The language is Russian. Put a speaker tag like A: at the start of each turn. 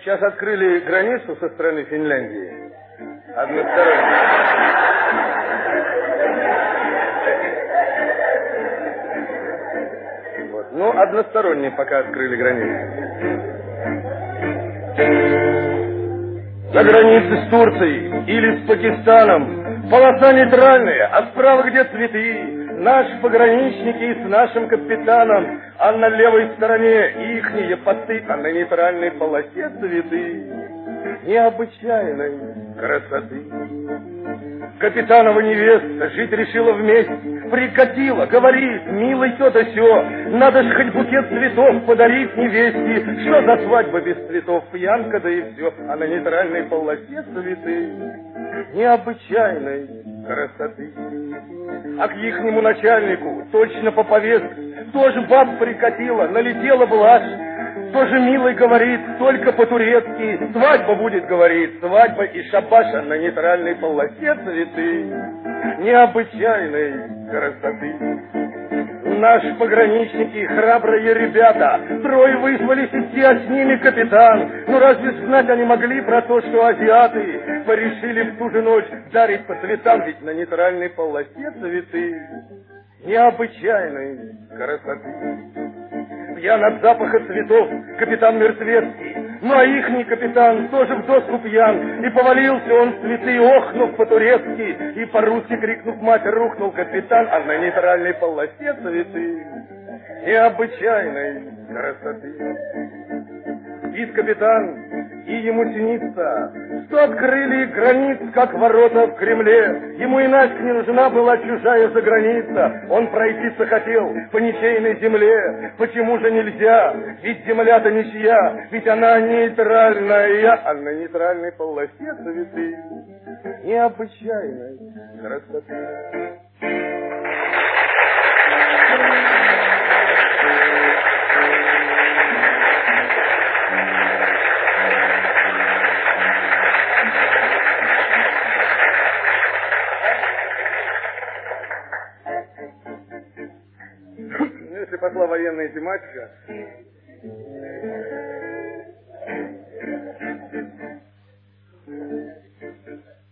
A: Сейчас открыли границу со стороны Финляндии. Односторонне. Вот. Ну, односторонне пока открыли границу. На границе с Турцией или с Пакистаном полоса нейтральная, а справа где цветы. Наши пограничники с нашим капитаном, а на левой стороне ихние посты, а на нейтральной полосе цветы необычайной красоты. Капитанова невеста жить решила вместе, прикатила, говорит: милый тёта сё, надо ж хоть букет цветов подарить невесте. Что за свадьба без цветов, пьянка да и все, а на нейтральной полосе цветы необычайной красоты. А к ихнему начальнику точно по повестке тоже баб прикатила, налетела блажь. Тоже милый говорит, только по-турецки. Свадьба будет, говорит, свадьба и шабаша на нейтральной полосе цветы необычайной красоты. Наши пограничники, храбрые ребята, трое вызвались идти, а с ними капитан. Ну разве знать они могли про то, что азиаты порешили в ту же ночь дарить по цветам, ведь на нейтральной полосе цветы необычайной красоты. Пьян от запаха цветов капитан Мертвецкий, ну а ихний капитан тоже в доску пьян, и повалился он в цветы, охнув по-турецки, и по-русски крикнув мать, рухнул капитан, а на нейтральной полосе цветы необычайной красоты. Спит капитан, и ему снится, что открыли границ, как ворота в Кремле. Ему и нафиг не нужна была чужая заграница. Он пройтиться хотел по ничейной земле. Почему же нельзя? Ведь земля-то ничья, ведь она нейтральная, а на нейтральной полосе цветы необычайной красоты. Если пошла военная тематика,